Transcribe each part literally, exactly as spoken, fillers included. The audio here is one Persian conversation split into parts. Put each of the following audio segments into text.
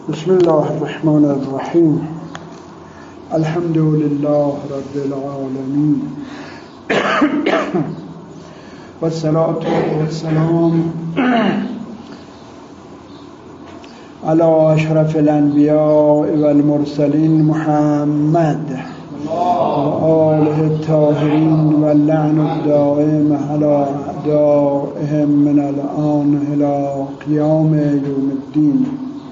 بسم الله الرحمن الرحیم. الحمد لله رب العالمین و الصلاة والسلام علی اشرف الانبیاء والمرسلین محمد و آله الطاهرین و اللعن الدائم علی اعدائهم من الآن الی قیام یوم الدین.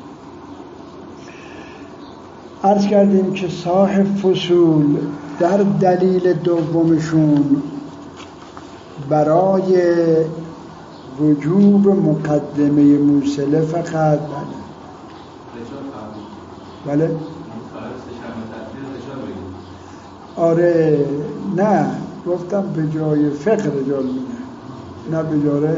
عرض کردیم که صاحب فصول در دلیل دومشون برای وجوب مقدمه موصله فقط بله بله آره نه گفتم به جای فقه رجال میگه نه به جای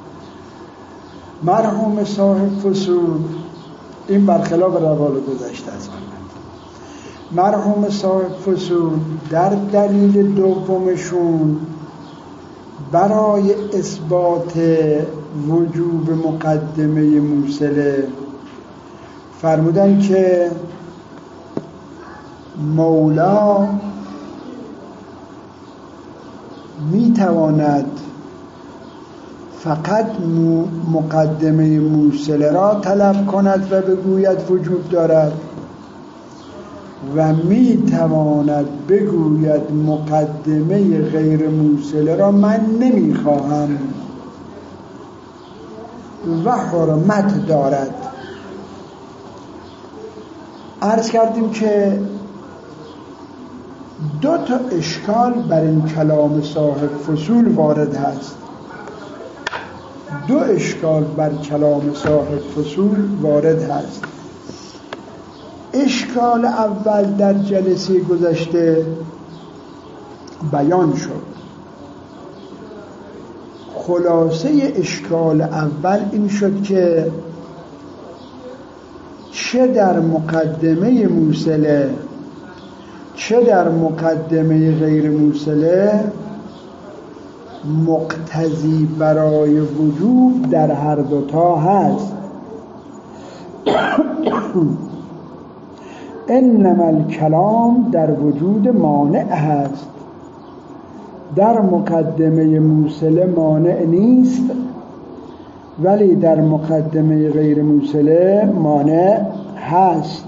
مرحوم صاحب فصول. این برخلاف روال گذشته است. مرحوم صاحب فصول در دلیل دومشون برای اثبات وجوب مقدمه موصله فرمودن که مولا میتواند فقط مقدمه موصله را طلب کند و بگوید وجوب دارد و میتواند بگوید مقدمه غیر موصله را من نمیخواهم و حرمت دارد. عرض کردیم که دو تا اشکال بر این کلام صاحب فصول وارد هست. دو اشکال بر کلام صاحب فصول وارد هست. اشکال اول در جلسه گذشته بیان شد. خلاصه اشکال اول این شد که چه در مقدمه موصله چه در مقدمه غیر موصله مقتضی برای وجوب در هر دوتا هست. انما الکلام در وجود مانع هست. در مقدمه موصله مانع نیست ولی در مقدمه غیر موصله مانع هست.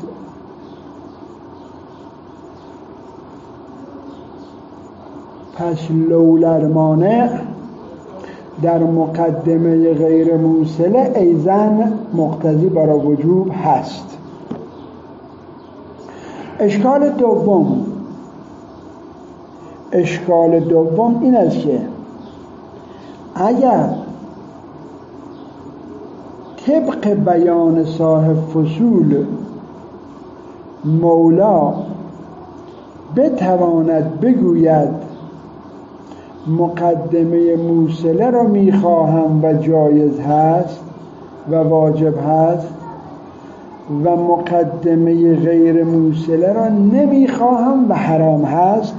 پس لولا المانع در مقدمه غیر موصله ایزن مقتضی برای وجوب هست. اشکال دوم اشکال دوم این است که اگر طبق بیان صاحب فصول مولا بتواند بگوید مقدمه موصله را میخواهم و جایز هست و واجب هست و مقدمه غیر موصله را نمیخواهم و حرام هست،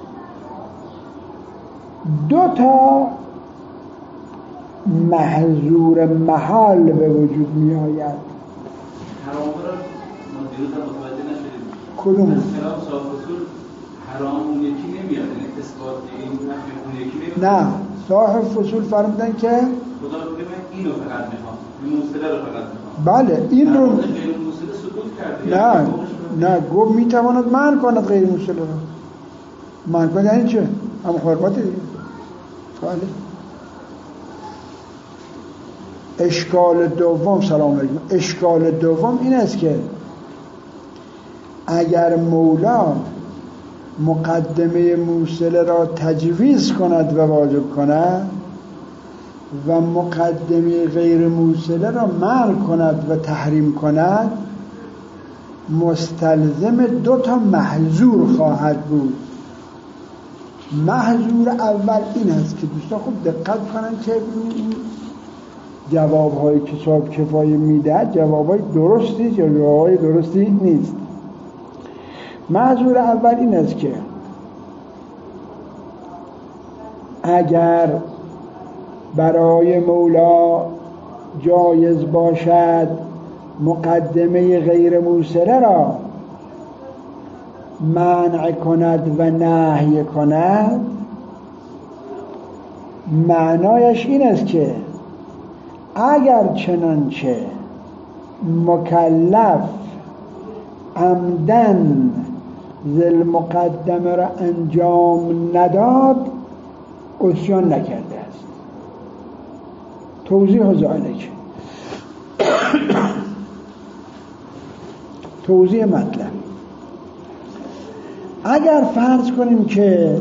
دو تا محظور محال به وجود می آید. حرام را ما دیروز هم متوجه نشدیم. کدوم؟ از کلام صاحب فصول حرام اون یکی نمیاد، یعنی اثبات این نفی اون یکی نمیاد. نه، صاحب فصول فرمودن که خدا بگه من اینو فقط میخوام، این موصله رو فقط میخوام. بله این رو غیر موصله سکوت کرده. نه نه گفت میتواند منع کند غیر موصله رو. منع کند یعنی چه؟ هم حرمت دیگه. بله. اشکال دوم سلام علیکم. اشکال دوم این است که اگر مولا مقدمه موصله را تجویز کند و واجب کند و مقدمه غیر موصله را منع کند و تحریم کند مستلزم دو تا محظور خواهد بود. محظور اول این است که دوستان خوب دقت کنن که جواب‌های کتاب کفایه میده جواب‌های درستی یا جواب‌های درستی نیست. محظور اول این است که اگر برای مولا جایز باشد مقدمه غیر موصله را منع کند و نهی کند، معنایش این است که اگر چنانچه مکلف عمدن ذل مقدمه را انجام نداد عصیان نکرده است. توضیح ذالک، توضیح مطلب. اگر فرض کنیم که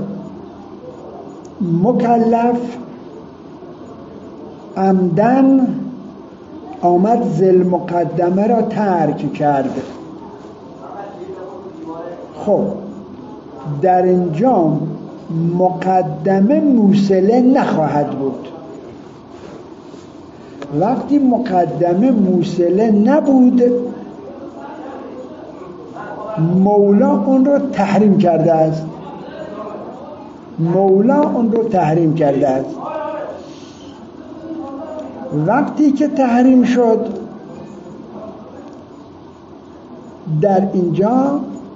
مکلف عمدن آمد ذل مقدمه را ترک کرد، خب در اینجا مقدمه موصله نخواهد بود. وقتی مقدمه موصله نبود، مولا اون رو تحریم کرده است. مولا اون رو تحریم کرده است. وقتی که تحریم شد، در اینجا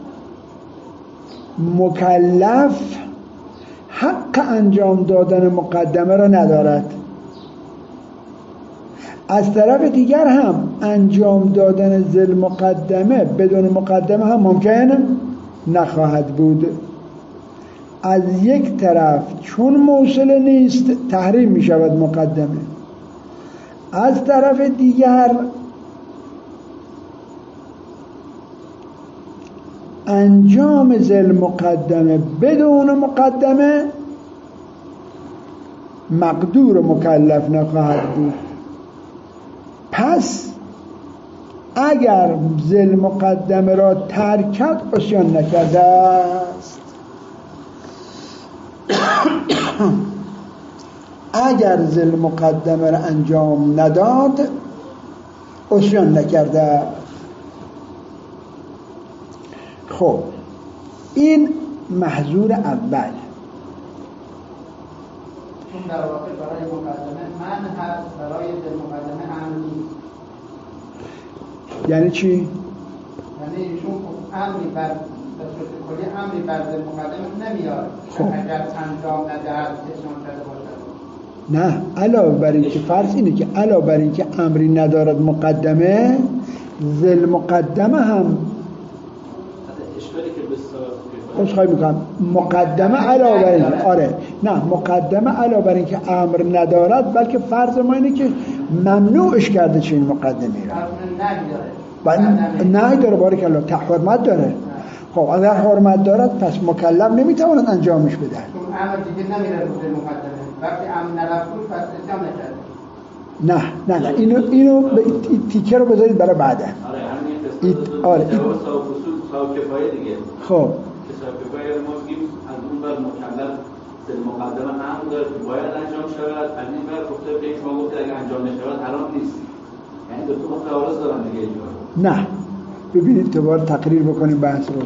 مکلف حق انجام دادن مقدمه را ندارد. از طرف دیگر هم انجام دادن ذل مقدمه بدون مقدمه هم ممکن نخواهد بود. از یک طرف چون موصله نیست تحریم می شود مقدمه، از طرف دیگر انجام ذل مقدمه بدون مقدمه مقدور و مکلف نخواهد بود. پس اگر ذل مقدمه را ترک کرد عصیان نکرده است. اگر ذل مقدمه را انجام نداد عصیان نکرده. خب این محظور اول. چون در واقع برای مقدمه من هست، برای ذل مقدمه امر نیست. یعنی چی؟ یعنی ایشون امری بر به صورت کلی امری بر ذل مقدمه نمیاد. خب اگر انجام ندهد اصلاح کرده باشد. نه، علاوه بر این که فرض اینه که علاوه بر این که امری ندارد مقدمه، ذل مقدمه هم خواهی میکنم مقدمه علاوه بر این، آره نه مقدمه علاوه بر این که امر ندارد، بلکه فرض ما اینه که ممنوعش کرده چه این مقدمه را نه داره، بارک الله، حرمت داره. خب اگر حرمت دارد پس مکلف نمیتواند انجامش بده. چون امر دیگه نمیره رو مقدمه، وقتی امر نرفت پس انجام نکرد. نه نه نه اینو اینو تیکه رو بذارید برای بعدا. آره همین قسمت آره جواب صاحب اصول صاحب کفایه دیگه. خب صاحب کفایه ما میگیم از اون بر مکلف ذل مقدمه امر داره که باید انجام شود، از این بر گفته به شما گفته اگه انجام نشود حرام نیست. یعنی دو تا متعارض دارن دیگه اینجا. نه ببینید دوباره تقریر بکنیم بحث رو.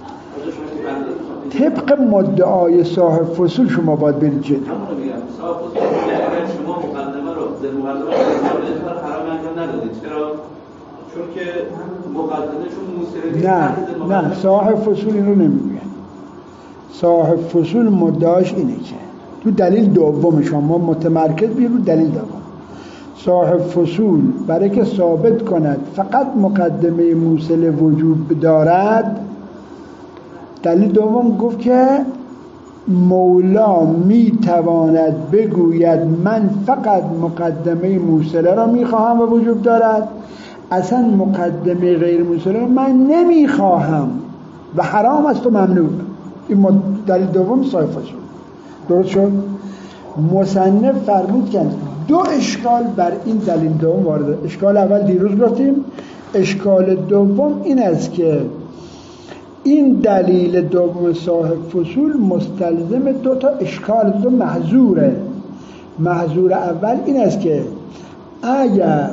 طبق مدعای صاحب فصول شما باید برید جلو. همون رو میگم صاحب فصول اگر شما مقدمه رو ذل مقدمه رو حرام انجام ندادید، چرا؟ چون که مقدمه چون موصله نه نه صاحب فصول اینو نمیگه. صاحب فصول مدعاش اینه که تو دلیل دوم شما متمرکز بیر رو دلیل دوم. صاحب فصول برای که ثابت کند فقط مقدمه موصله وجود دارد، دلیل دوم گفت که مولا می تواند بگوید من فقط مقدمه موصله را می خواهم و وجود دارد، اصلا مقدمه غیر موصله را من نمی خواهم و حرام است و ممنوع. این دلیل دوم صاحب فصول. درست شد؟ مصنف فرمود که دو اشکال بر این دلیل دوم وارد. اشکال اول دیروز گفتیم، اشکال دوم این است که این دلیل دوم صاحب فصول مستلزم دو تا اشکال، دو محظوره. محظور اول این است که اگر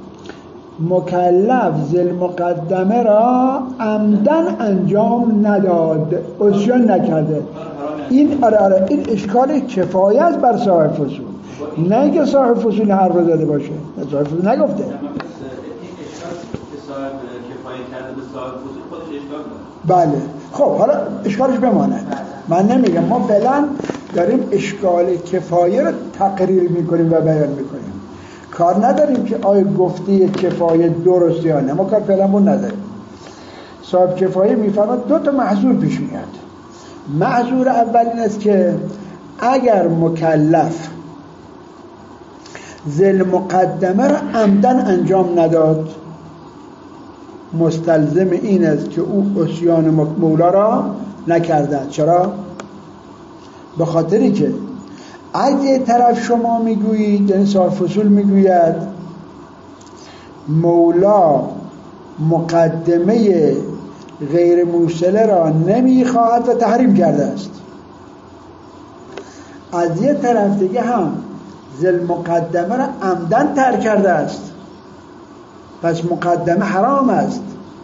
مکلف ذل مقدمه را عمدن انجام نداد، عصیان نکرده، این آره آره این اشکال کفایت بر صاحب فصول، نه اینکه صاحب فصول حرف زده باشه. صاحب فصول نگفته. شاید کفایه کرده به صاحب فضول خودش اشکال داره. بله خب حالا اشکالش بماند. من نمیگم، ما فعلا داریم اشکال کفایه رو تقریر میکنیم و بیان میکنیم، کار نداریم که آیا گفته کفایه درست یا نه، ما کار فعلا بون نداریم. صاحب کفایه میفرماد دو تا محظور پیش میاد. محظور اول این است که اگر مکلف ذل مقدمه را عمدن انجام نداد، مستلزم این است که او عصیان مولا را نکرده. چرا؟ به خاطری که اگه طرف شما میگویید، یعنی صاحب فصول میگوید مولا مقدمه غیر موصله را نمیخواهد و تحریم کرده است، از یه طرف دیگه هم ذل مقدمه را عمدن ترک کرده است، پس مقدمه حرام است.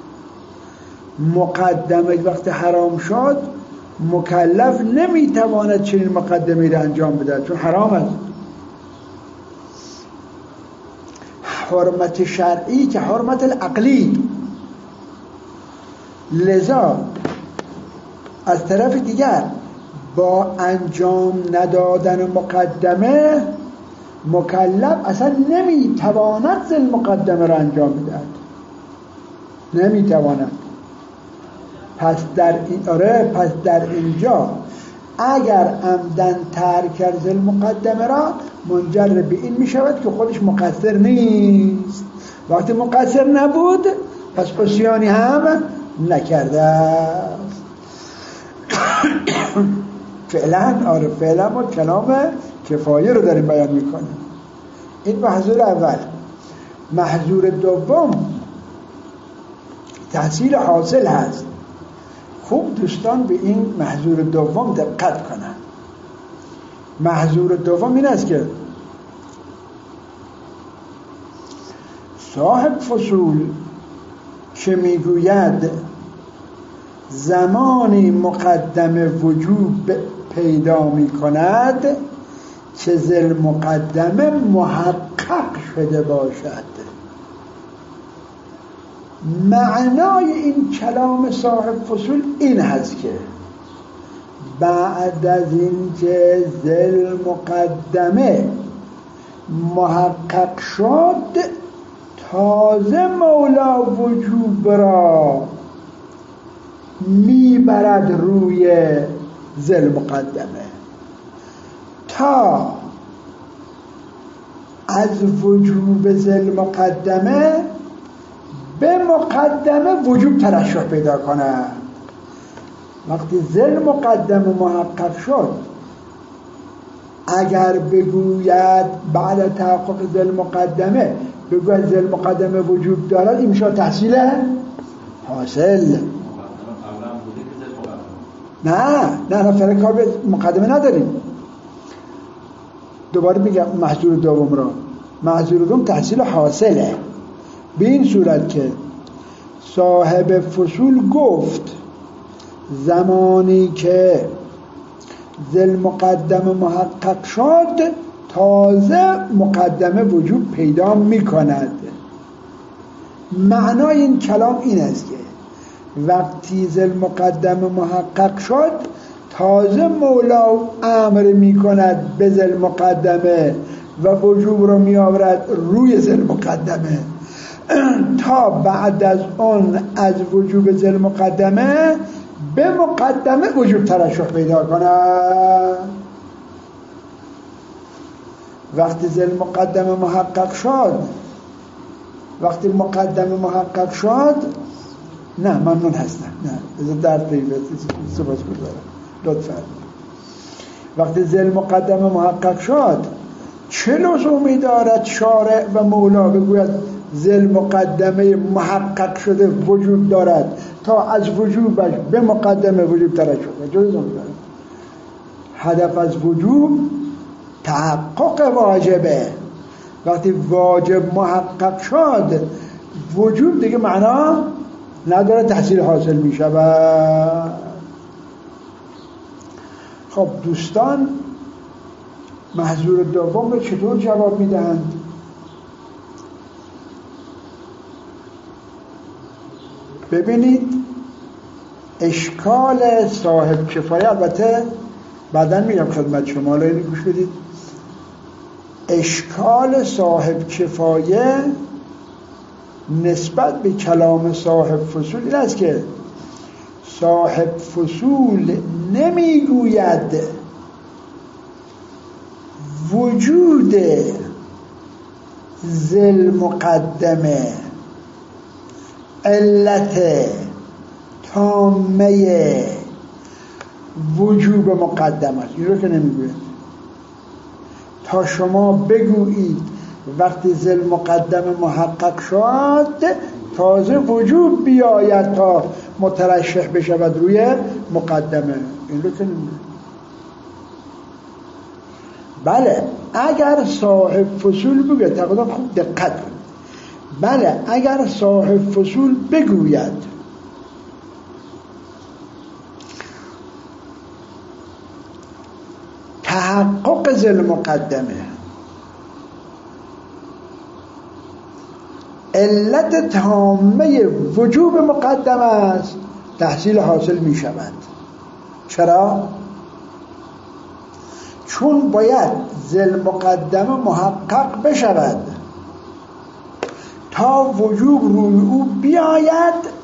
مقدمه وقتی حرام شد مکلف نمیتواند چنین مقدمه را انجام بده چون حرام است. حرمت شرعی که حرمت العقلی، لذا از طرف دیگر با انجام ندادن مقدمه مکلف اصلا نمیتواند ذل مقدمه را انجام بدهد، نمیتواند. پس در این آره پس در اینجا اگر عمدن ترک کرد ذل مقدمه را منجر به این می شود که خودش مقصر نیست. وقتی مقصر نبود پس عصیانی هم نکرده است. فعلا آره فعلا ما کلام کفایه رو داریم بیان میکنیم. این محظور اول. محظور دوم تحصیل حاصل هست. خوب دوستان به این محظور دوم دقت کنند. محظور دوم این است که صاحب فصول که میگوید زمانی مقدم وجوب پیدا می کند که ذل مقدمه محقق شده باشد. معنای این کلام صاحب فصول این هست که بعد از این که ذل مقدمه محقق شد تازه مولا وجوب را میبرد روی ذل مقدمه تا از وجوب ذل مقدمه به مقدمه وجوب ترشح پیدا کنه. وقتی ذل مقدمه محقق شد اگر بگوید بعد تحقق ذل مقدمه بگوید ذل مقدمه وجوب دارد این میشه تحصیل حاصل. نه نه نه فرق کار به مقدمه نداریم. دوباره میگم محظور دوم را محظور دوم تحصیل حاصله به این صورت که صاحب فصول گفت زمانی که ذل مقدمه محقق شد تازه مقدمه وجوب پیدا میکند. معنای این کلام این است که وقتی ذل مقدمه محقق شد تازه مولا امر میکند به ذل مقدمه و وجوب رو میآورد روی ذل مقدمه تا بعد از اون از وجوب ذل مقدمه به مقدمه وجوب ترشح پیدا کند. وقتی ذل مقدمه محقق شد وقتی مقدمه محقق شد نه ممنون هستم نه در طیبه سپاس گذارم لطفا. وقتی ذل مقدمه محقق شد چه لزومی دارد شارع و مولا بگوید ذل مقدمه محقق شده وجود دارد تا از وجوبش به مقدمه وجوب ترشح کنه؟ جز لزوم دارد. هدف از وجوب تحقق واجبه. وقتی واجب محقق شد وجوب دیگه معنا نداره تحصیل حاصل می شود. خب دوستان محظور دوم رو چطور جواب می دهند؟ ببینید اشکال صاحب کفایه، البته بعداً میگم خدمت شما، الان گوش بدید. اشکال صاحب کفایه نسبت به کلام صاحب فصول این است که صاحب فصول نمیگوید وجود ذل مقدمه علت تامه وجوب مقدم است، این رو که نمیگوید. تا شما بگویید وقتی ذل مقدم محقق شد تازه وجوب بیاید تا مترشح بشود روی مقدمه، این رو که نمیگوید. بله اگر صاحب فصول بگوید، تقریبا خوب دقت کنید، بله اگر صاحب فصول بگوید تحقق ذل مقدمه علت تامه وجوب مقدمه است، تحصیل حاصل می شود. چرا؟ چون باید ذل مقدمه محقق بشود تا وجوب روی او بیاید،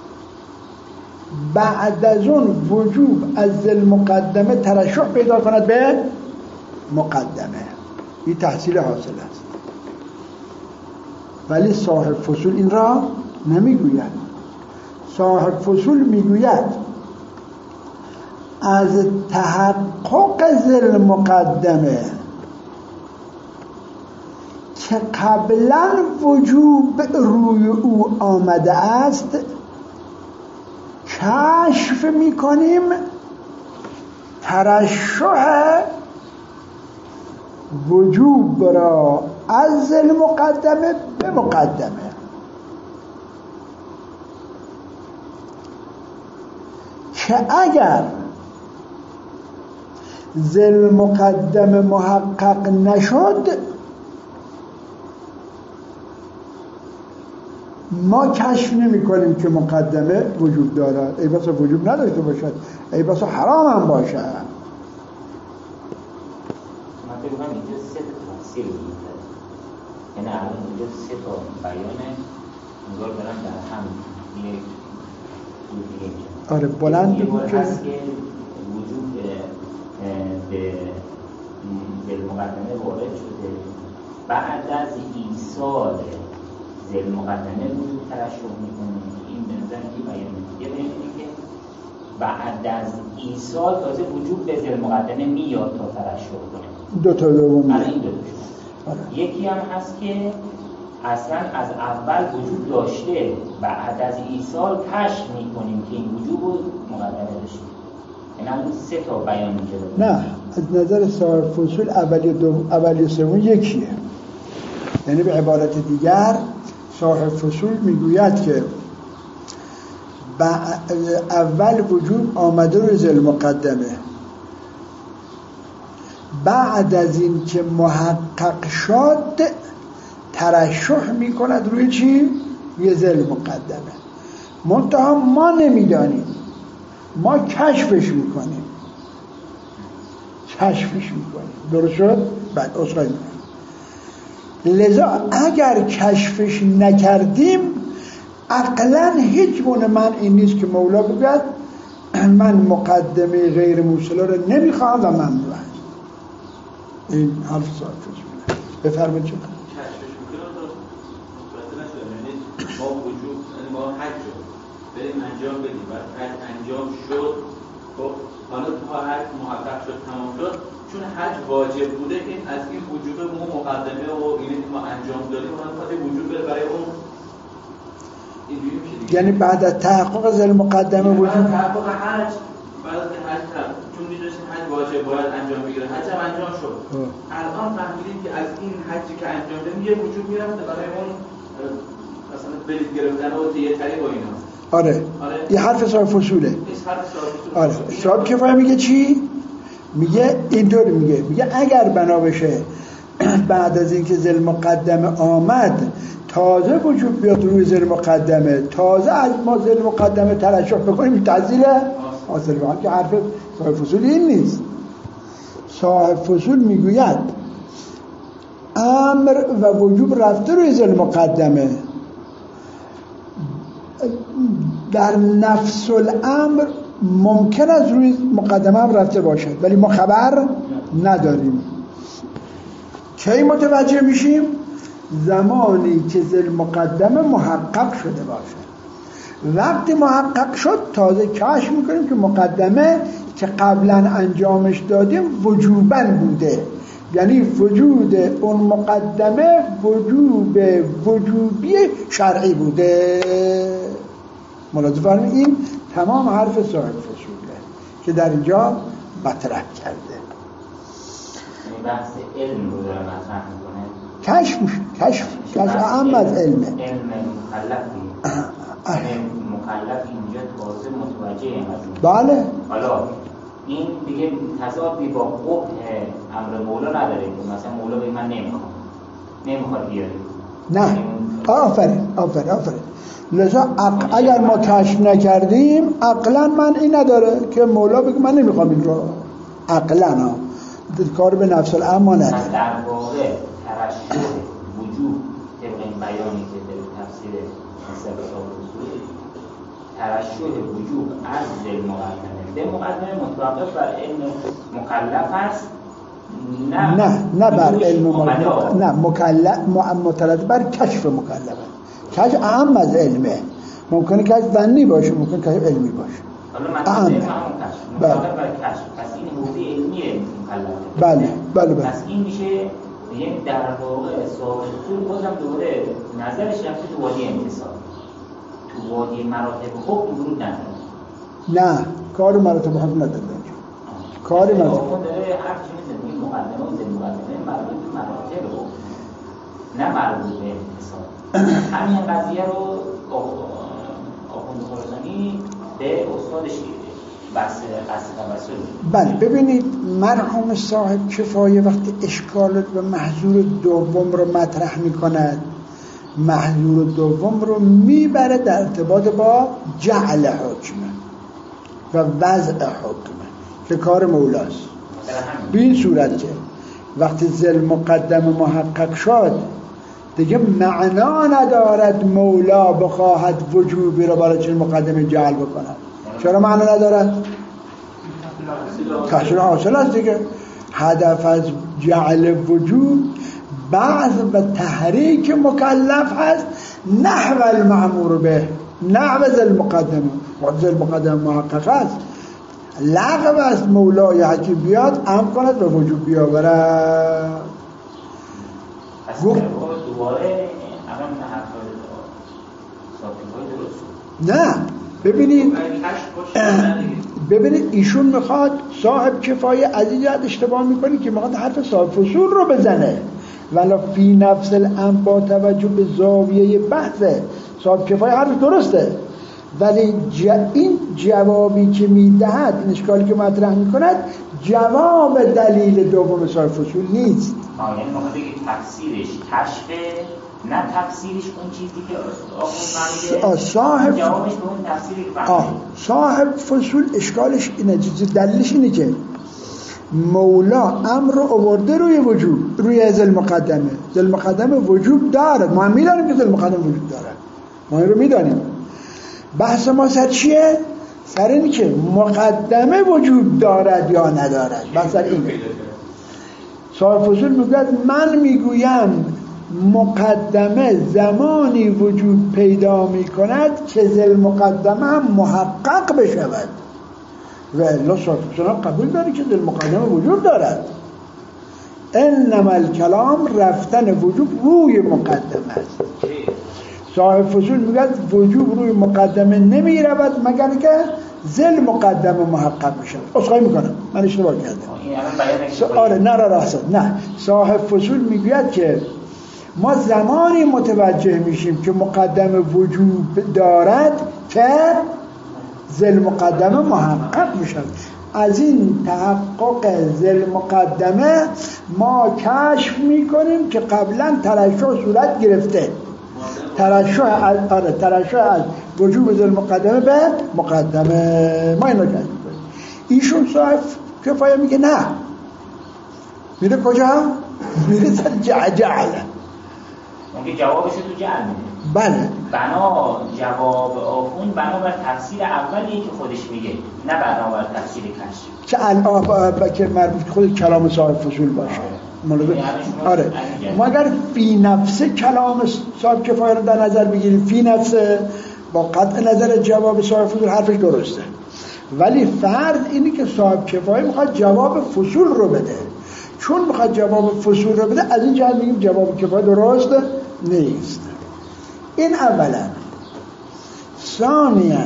بعد از اون وجوب از ذل مقدمه ترشح پیدا کند به مقدمه. این تحصیل حاصل است. ولی صاحب فصول این را نمیگوید. صاحب فصول میگوید از تحقق ذل مقدمه که قبلا وجوب روی او آمده است کشف میکنیم ترشح وجوب را از ذل مقدمه به مقدمه. که اگر ذل مقدمه محقق نشد ما کشف نمی کنیم که مقدمه وجود دارد، ای بسا وجود نداشته باشد، ای بسا حرام هم باشد. من فکر کنم اینجا سه تا تفسیر وجود داره، یعنی الان اینجا سه تا بیانه انگار دارن در هم یک دیگه. آره بلند بگو که هست که وجود به ذل مقدمه وارد شده، بعد از ایصال ذل مقدمه وجود ترشح میکنه. این به نظر که بیان دیگه ببینید که بعد از ایصال تازه وجود به ذل مقدمه میاد تا ترشح کنه. دو تا دوم. الان این دو تا. یکی هم هست که اصلا از اول وجود داشته، بعد از ایصال کشف میکنیم که این وجود رو مقدمه داشته. این هم سه تا بیان میشه. نه، از نظر صاحب فصول اولی دوم اولی سوم یکیه. یعنی به عبارت دیگر صاحب فصول میگوید که اول وجود آمده روی ذل مقدمه، بعد از این که محقق شد ترشح میکند روی چی؟ روی ذل مقدمه. منتها ما نمیدانیم، ما کشفش میکنیم کشفش میکنیم درست شد؟ بعد اصلاحی میکنیم. لذا اگر کشفش نکردیم عقلا هیچ گونه من این نیست که مولا بگوید من مقدمه غیر موصله رو نمیخوام و من میخوام. این حرف صاحب فصول. بفرمایید چه کنم کشفش میکنم متوجه نشدم. یعنی ما وجود یعنی ما حج رو بریم انجام بدیم و حج انجام شد، خب حالا تا حج محقق شد تمام شد، چون حج واجب بوده این از این وجود ما مقدمه و اینی که ما انجام دادیم ما میخواد وجود بره برای اون اینجوری میشه دیگه. یعنی بعد از تحقق ذل مقدمه وجود بعد از تحقق حج بعد از حج چون میدونستیم حج واجب باید انجام بگیره، حج هم انجام شد. الان فهمیدیم که از این حجی که انجام دادیم یه وجود میرفته برای اون مثلا بلیط گرفتن و دیگه‌تری با اینا. آره. آره یه حرف صاحب فصوله. این حرف صاحب فصوله. آره صاحب کفایه میگه چی؟ میگه اینطور میگه میگه اگر بنا بشه بعد از اینکه ذل مقدمه آمد تازه وجود بیاد روی ذیل مقدمه، تازه از ما ذیل مقدمه ترشح بکنیم تحصیل حاصل بکنیم که حرف صاحب فصول این نیست. صاحب فصول میگوید امر و وجوب رفته روی ذیل مقدمه، در نفس الامر ممکن است روی مقدمه هم رفته باشد ولی ما خبر نداریم. کی متوجه میشیم؟ زمانی که ذیل مقدمه محقق شده باشد. وقتی محقق شد تازه کشف میکنیم که مقدمه که قبلا انجامش دادیم وجوباً بوده، یعنی وجود اون مقدمه وجوب وجوبی شرعی بوده. ملاحظه فرمایید این تمام حرف صاحب فصوله که در اینجا مطرح کرده. بحث علم رو داره مطرح میکنه. کشف کشف کشف اهم از علمه. علم مکلفی مکلف اینجا تازه متوجه این قضیه. بله. حالا این دیگه تضادی با قبح امر مولا نداره که مثلا مولا به من نمیخواد نمیخواد بیاری. نه آفرین آفرین آفرین. لذا اگر ما کشف نکردیم عقلا من این نداره که مولا بگه من نمیخوام این رو، عقلا ها کار به نفس الامر نداره. در واقع ترشح وجود طبق این بیانی که در تفسیر مصطفی صاحب ترشح وجود از ذیل مقدمه ذیل مقدمه متوقف بر علم مکلف است، نه نه نه بر علم مکلف، نه مکلف مترتب بر کشف مکلفه. کشف اهم از علمه. ممکنه کشف ظنی باشه، ممکنه کشف علمی باشه. حالا مثلا کشف مترتب بر کشف، پس این حوزه علمیه مکلفه. بله بله بله. پس این میشه یعنی در واقع صاحب اصول بازم دوره نظرش رفته تو وادی انتصاب، تو وادی مراتب حکم ورود نداره. نه کار مراتب حکم نداره. کار مراتب حکم داره هر چی میزنه این مقدمه و ذیل مقدمه مربوط به مراتب حکم، نه مربوط به انتصاب. همین قضیه رو آخوند خراسانی به استادش بحث قصد توسل. بله ببینید مرحوم صاحب کفایه وقتی اشکال و محظور دوم رو مطرح میکند، محظور دوم رو میبره در ارتباط با جعل حکمه و وضع حکمه که کار مولاست. به این صورت که وقتی ذیل مقدم محقق شد دیگه معنا ندارد مولا بخواهد وجوبی رو برای چنین مقدمه جعل بکند. چرا معنا ندارد؟ تحصیل حاصل است دیگه. هدف از جعل وجود بعض و تحریک مکلف هست نحو المأمور به، نحو ذیل مقدمه. ذیل مقدمه محقق است، لغو است مولای حکیم بیاد امر کند و وجود بیاورد. دوباره الان حرفای صاحب نه ببینید ببینید ایشون میخواد صاحب کفایه از این جهت اشتباه میکنه که میخواد حرف صاحب فصول رو بزنه، ولی فی نفس الامر با توجه به زاویه بحثه صاحب کفایه حرف درسته، ولی ج... این جوابی که میدهد، این اشکالی که مطرح میکند جواب دلیل دوم صاحب فصول نیست. آه یعنی میخواد بگید تفسیرش کشفه، نه تفسیرش اون چیزی که آخون فهمیده صاحب جوابش به اون تفسیری که فهمیده. صاحب فصول اشکالش اینه، دلیلش اینه که مولا امر رو آورده روی وجوب، روی ذیل مقدمه. ذیل مقدمه وجوب دارد، ما هم میدانیم که ذیل مقدمه وجوب دارد، ما این رو میدانیم. بحث ما سر چیه؟ سر این که مقدمه وجوب دارد یا ندارد. بحث سر اینه. صاحب فصول میگوید من میگویم مقدمه زمانی وجود پیدا میکند که ذیل مقدمه هم محقق بشود و الا صاحب فصول قبول داری که ذیل مقدمه وجود دارد. انما الکلام رفتن وجوب روی مقدمه است. صاحب فصول میگوید وجوب روی مقدمه نمی رود مگر که ذیل مقدمه محقق بشود. اصخایی میکنم من اشتباه کردم. آره نه را راست نه. صاحب فصول میگوید که ما زمانی متوجه میشیم که مقدمه وجوب دارد که ذیل مقدمه محقق میشود. از این تحقق ذیل مقدمه ما کشف میکنیم که قبلا ترشح صورت گرفته. ترشح از آره ترشح از وجوب ذل مقدمه به مقدمه. ما اینو کردیم. ایشون صاحب کفایه میگه نه، میره کجا؟ میره سر جعل. اون که جوابش تو جعل میده. بله. بنا جواب آخون بنا بر تفسیر اولیه که خودش میگه، نه بنا بر تفسیر کشف که الان که مربوط خود کلام صاحب فصول باشه. آره. آره. ما اگر فی نفسه کلام صاحب کفایه رو در نظر بگیریم، فی نفسه با قطع نظر جواب صاحب فصول حرفش درسته، ولی فرض اینی که صاحب کفایه میخواد جواب فصول رو بده، چون میخواد جواب فصول رو بده از این جهت میگیم جواب کفایه درست نیست. این اولا. ثانیاً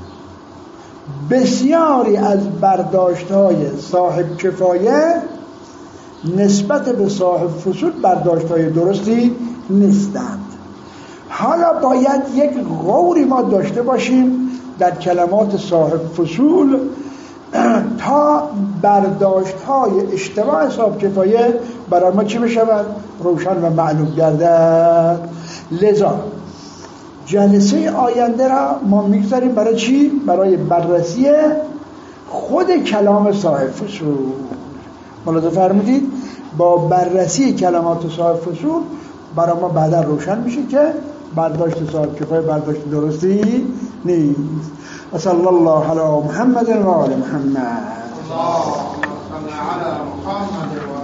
بسیاری از برداشت‌های صاحب کفایه نسبت به صاحب فصول برداشت‌های درستی نیستند. حالا باید یک غوری ما داشته باشیم در کلمات صاحب فصول تا برداشت‌های اشتباه صاحب کفایه برای ما چی بشود؟ روشن و معلوم گردد. لذا جلسه آینده را ما میگذاریم برای چی؟ برای بررسی خود کلام صاحب فصول. ملاحظه فرمودید؟ با بررسی کلمات صاحب فصول برای ما بعدا روشن میشه که برداشت صاحب کفایه برداشت درستی نیست. صلی الله علی محمد و آل محمد.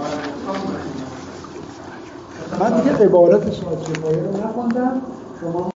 من دیگه عبارت صاحب کفایه رو نخوندم. شما